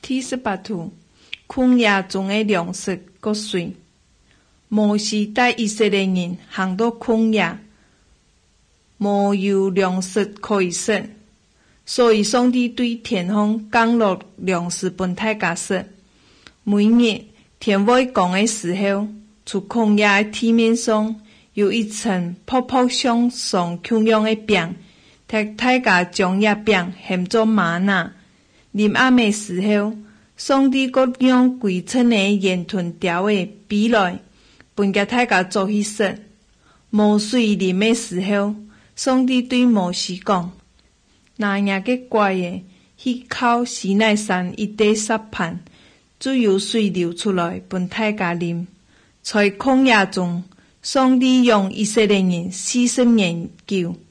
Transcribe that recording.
第18图，曠野中的粮食国税。摩西带以色列人行到曠野，无有粮食可以食，所以上帝对天空降落粮食分大家食。每日天未光的时候，出曠野的地面上有一层扑扑向上穹亮的饼，大家将那饼喊作玛纳。临暗的时候，上帝各用规称的盐豚条的比来，分给大家做去食。无水临的时候，上帝对摩西讲：那样个乖的，去靠西奈山一带沙盘，只有水流出来，分大家啉。在旷野中，上帝用以色列人40年救。